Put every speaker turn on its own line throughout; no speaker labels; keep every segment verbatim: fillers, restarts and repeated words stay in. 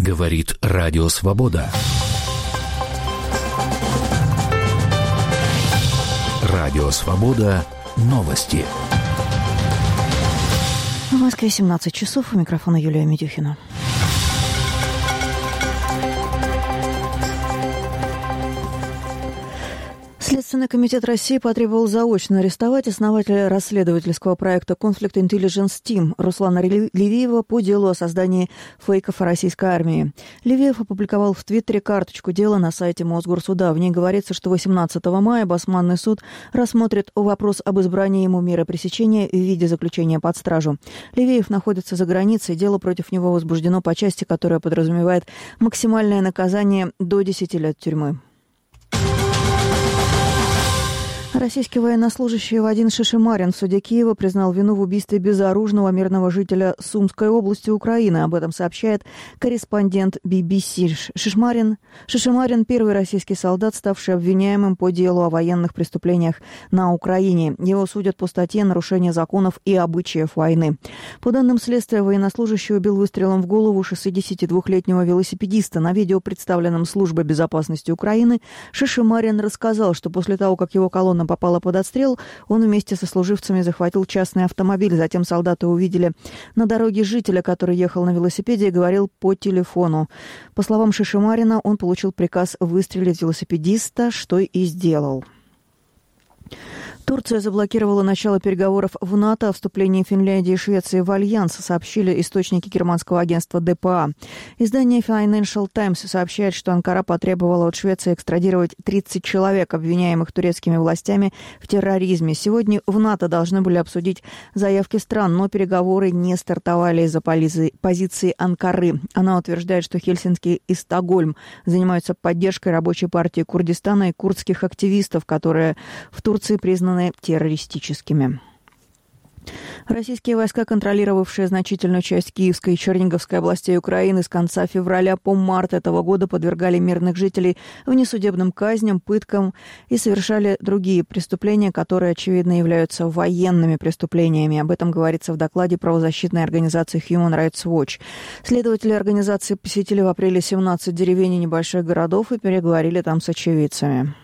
Говорит Радио Свобода. Радио Свобода. Новости.
В Москве семнадцать часов. У микрофона Юлия Медюхина. Следственный комитет России потребовал заочно арестовать основателя расследовательского проекта Conflict Intelligence Team Руслана Левиева по делу о создании фейков о российской армии. Левиев опубликовал в Твиттере карточку дела на сайте Мосгорсуда. В ней говорится, что восемнадцатого мая Басманный суд рассмотрит вопрос об избрании ему меры пресечения в виде заключения под стражу. Левиев находится за границей. Дело против него возбуждено по части, которая подразумевает максимальное наказание до десяти лет тюрьмы. Российский военнослужащий Вадим Шишимарин в суде Киева признал вину в убийстве безоружного мирного жителя Сумской области Украины. Об этом сообщает корреспондент би би си. Шишимарин, Шишимарин – первый российский солдат, ставший обвиняемым по делу о военных преступлениях на Украине. Его судят по статье «Нарушение законов и обычаев войны». По данным следствия, военнослужащий убил выстрелом в голову шестидесятидвухлетнего велосипедиста. На видео, представленном Службой безопасности Украины, Шишимарин рассказал, что после того, как его колонна попала под отстрел, он вместе со служивцами захватил частный автомобиль. Затем солдаты увидели на дороге жителя, который ехал на велосипеде и говорил по телефону. По словам Шишимарина, он получил приказ выстрелить в велосипедиста, что и сделал. Турция заблокировала начало переговоров в НАТО о вступлении Финляндии и Швеции в альянс, сообщили источники германского агентства дэ пэ а. Издание Financial Times сообщает, что Анкара потребовала от Швеции экстрадировать тридцать человек, обвиняемых турецкими властями в терроризме. Сегодня в НАТО должны были обсудить заявки стран, но переговоры не стартовали из-за позиции Анкары. Она утверждает, что Хельсинки и Стокгольм занимаются поддержкой рабочей партии Курдистана и курдских активистов, которые в Турции признаны террористическими. Российские войска, контролировавшие значительную часть Киевской и Черниговской областей Украины, с конца февраля по март этого года подвергали мирных жителей внесудебным казням, пыткам и совершали другие преступления, которые, очевидно, являются военными преступлениями. Об этом говорится в докладе правозащитной организации Human Rights Watch. Следователи организации посетили в апреле семнадцать деревень и небольших городов и переговорили там с очевидцами.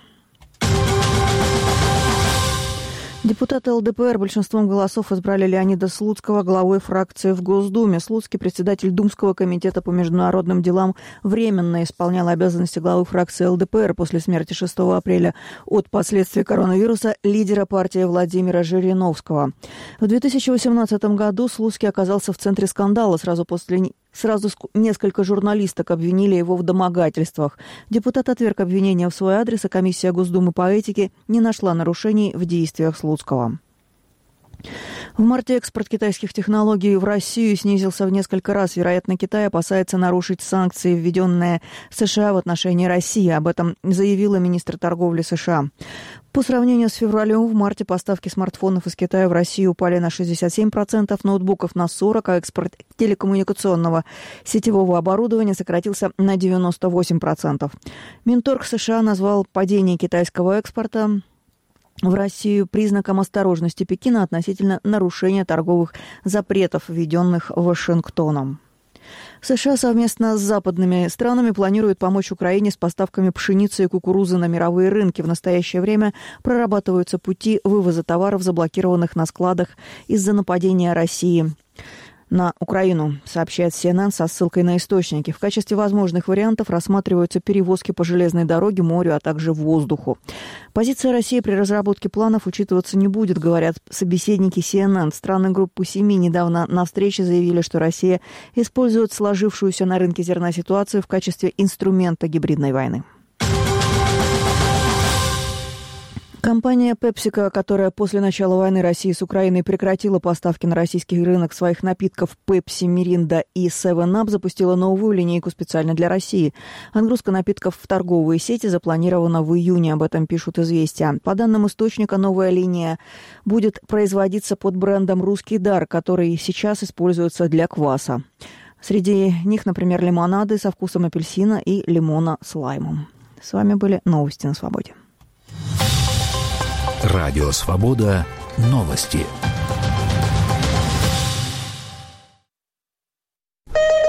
Депутаты эл дэ пэ эр большинством голосов избрали Леонида Слуцкого главой фракции в Госдуме. Слуцкий, председатель Думского комитета по международным делам, временно исполнял обязанности главы фракции эл дэ пэ эр после смерти шестого апреля от последствий коронавируса лидера партии Владимира Жириновского. В две тысячи восемнадцатом году Слуцкий оказался в центре скандала. Сразу после Сразу несколько журналисток обвинили его в домогательствах. Депутат отверг обвинения в свой адрес, а комиссия Госдумы по этике не нашла нарушений в действиях Слуцкого. В марте экспорт китайских технологий в Россию снизился в несколько раз. Вероятно, Китай опасается нарушить санкции, введенные США в отношении России. Об этом заявила министр торговли США. По сравнению с февралем, в марте поставки смартфонов из Китая в Россию упали на шестьдесят семь процентов, ноутбуков на сорок процентов, а экспорт телекоммуникационного сетевого оборудования сократился на девяносто восемь процентов. Минторг США назвал падение китайского экспорта в Россию признаком осторожности Пекина относительно нарушения торговых запретов, введенных Вашингтоном. США совместно с западными странами планируют помочь Украине с поставками пшеницы и кукурузы на мировые рынки. В настоящее время прорабатываются пути вывоза товаров, заблокированных на складах из-за нападения России на Украину, сообщает си эн эн со ссылкой на источники. В качестве возможных вариантов рассматриваются перевозки по железной дороге, морю, а также воздуху. Позиция России при разработке планов учитываться не будет, говорят собеседники си эн эн. Страны группы семи недавно на встрече заявили, что Россия использует сложившуюся на рынке зерна ситуацию в качестве инструмента гибридной войны. Компания PepsiCo, которая после начала войны России с Украиной прекратила поставки на российский рынок своих напитков Pepsi, Mirinda и севен ап, запустила новую линейку специально для России. Отгрузка напитков в торговые сети запланирована в июне, об этом пишут «Известия». По данным источника, новая линия будет производиться под брендом «Русский дар», который сейчас используется для кваса. Среди них, например, лимонады со вкусом апельсина и лимона с лаймом. С вами были новости на Свободе.
Радио Свобода. Новости.